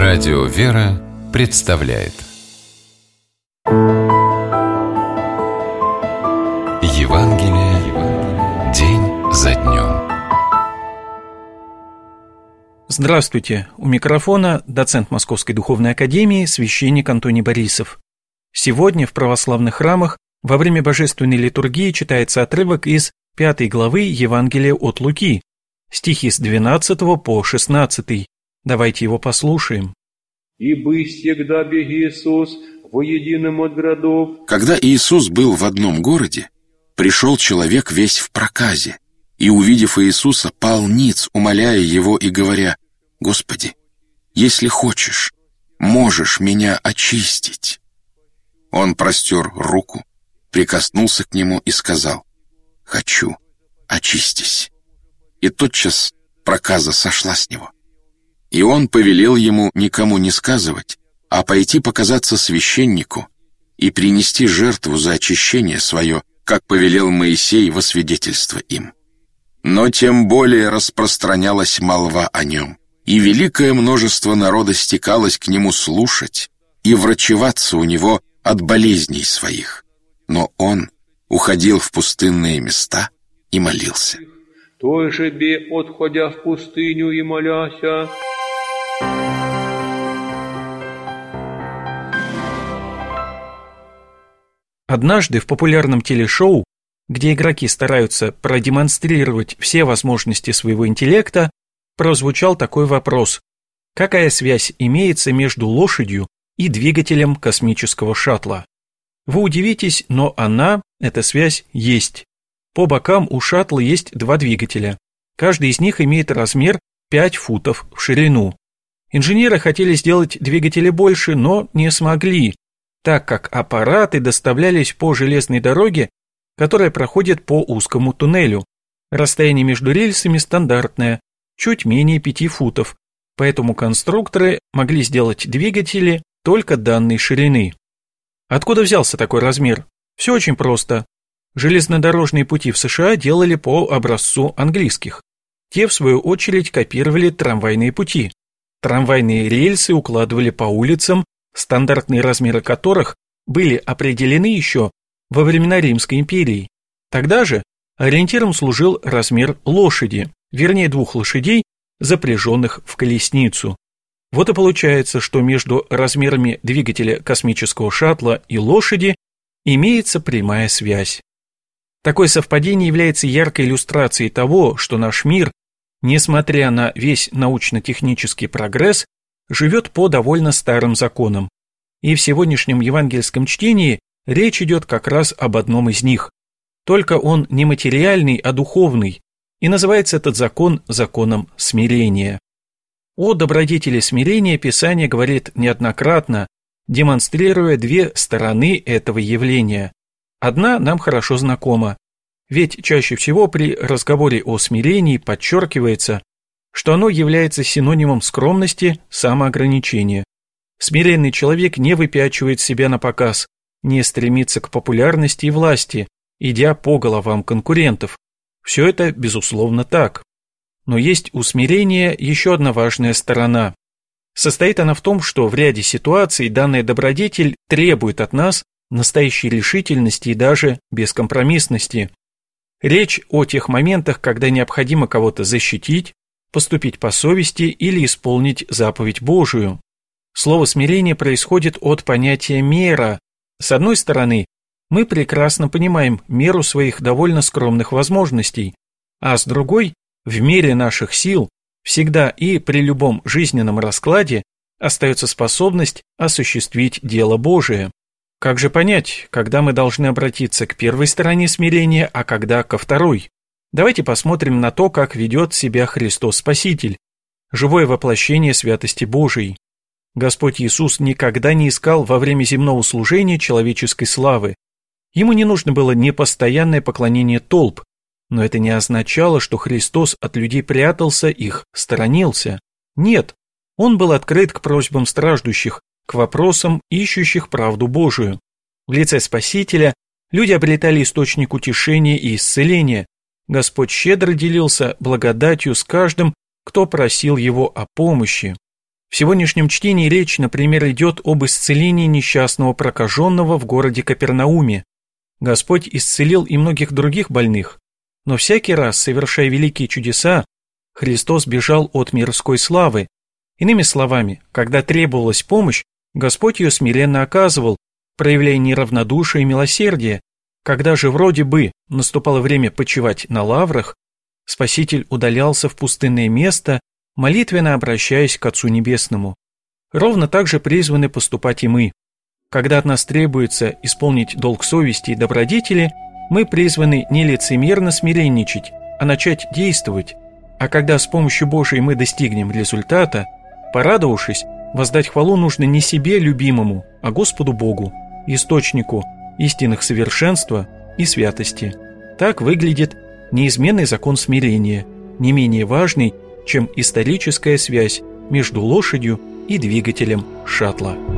Радио «Вера» представляет Евангелие день за днем. Здравствуйте! У микрофона доцент Московской духовной академии, священник Антоний Борисов. Сегодня в православных храмах во время божественной литургии читается отрывок из 5 главы Евангелия от Луки, стихи с 12 по 16. Давайте его послушаем. Когда Иисус был в одном городе, пришел человек весь в проказе, и, увидев Иисуса, пал ниц, умоляя его и говоря: «Господи, если хочешь, можешь меня очистить». Он простер руку, прикоснулся к нему и сказал: «Хочу, очистись». И тотчас проказа сошла с него. И он повелел ему никому не сказывать, а пойти показаться священнику и принести жертву за очищение свое, как повелел Моисей во свидетельство им. Но тем более распространялась молва о нем, и великое множество народа стекалось к нему слушать и врачеваться у него от болезней своих. Но он уходил в пустынные места и молился. Той же би, отходя в пустыню и моляся. Однажды в популярном телешоу, где игроки стараются продемонстрировать все возможности своего интеллекта, прозвучал такой вопрос: какая связь имеется между лошадью и двигателем космического шаттла? Вы удивитесь, но эта связь есть. По бокам у шаттла есть два двигателя. Каждый из них имеет размер 5 футов в ширину. Инженеры хотели сделать двигатели больше, но не смогли, так как аппараты доставлялись по железной дороге, которая проходит по узкому туннелю. Расстояние между рельсами стандартное, чуть менее 5 футов, поэтому конструкторы могли сделать двигатели только данной ширины. Откуда взялся такой размер? Все очень просто. Железнодорожные пути в США делали по образцу английских. Те, в свою очередь, копировали трамвайные пути. Трамвайные рельсы укладывали по улицам, стандартные размеры которых были определены еще во времена Римской империи. Тогда же ориентиром служил размер лошади, вернее 2 лошадей, запряженных в колесницу. Вот и получается, что между размерами двигателя космического шаттла и лошади имеется прямая связь. Такое совпадение является яркой иллюстрацией того, что наш мир, несмотря на весь научно-технический прогресс, живет по довольно старым законам. И в сегодняшнем евангельском чтении речь идет как раз об одном из них. Только он не материальный, а духовный, и называется этот закон законом смирения. О добродетели смирения Писание говорит неоднократно, демонстрируя 2 стороны этого явления. Одна нам хорошо знакома, ведь чаще всего при разговоре о смирении подчеркивается, что оно является синонимом скромности, самоограничения. Смиренный человек не выпячивает себя на показ, не стремится к популярности и власти, идя по головам конкурентов. Все это, безусловно, так. Но есть у смирения еще одна важная сторона. Состоит она в том, что в ряде ситуаций данная добродетель требует от нас настоящей решительности и даже бескомпромиссности. Речь о тех моментах, когда необходимо кого-то защитить, поступить по совести или исполнить заповедь Божию. Слово «смирение» происходит от понятия «мера». С одной стороны, мы прекрасно понимаем меру своих довольно скромных возможностей, а с другой, в мере наших сил, всегда и при любом жизненном раскладе остается способность осуществить дело Божие. Как же понять, когда мы должны обратиться к первой стороне смирения, а когда ко второй? Давайте посмотрим на то, как ведет себя Христос Спаситель, живое воплощение святости Божией. Господь Иисус никогда не искал во время земного служения человеческой славы. Ему не нужно было непостоянное поклонение толп, но это не означало, что Христос от людей прятался, их сторонился. Нет, он был открыт к просьбам страждущих, к вопросам, ищущих правду Божию. В лице Спасителя люди обретали источник утешения и исцеления. Господь щедро делился благодатью с каждым, кто просил его о помощи. В сегодняшнем чтении речь, например, идет об исцелении несчастного прокаженного в городе Капернауме. Господь исцелил и многих других больных, но всякий раз, совершая великие чудеса, Христос бежал от мирской славы. Иными словами, когда требовалась помощь, Господь ее смиренно оказывал, проявляя неравнодушие и милосердие. Когда же вроде бы наступало время почивать на лаврах, Спаситель удалялся в пустынное место, молитвенно обращаясь к Отцу Небесному. Ровно так же призваны поступать и мы. Когда от нас требуется исполнить долг совести и добродетели, мы призваны не лицемерно смиренничать, а начать действовать. А когда с помощью Божией мы достигнем результата, порадовавшись, воздать хвалу нужно не себе любимому, а Господу Богу, источнику истинных совершенства и святости. Так выглядит неизменный закон смирения, не менее важный, чем историческая связь между лошадью и двигателем шаттла.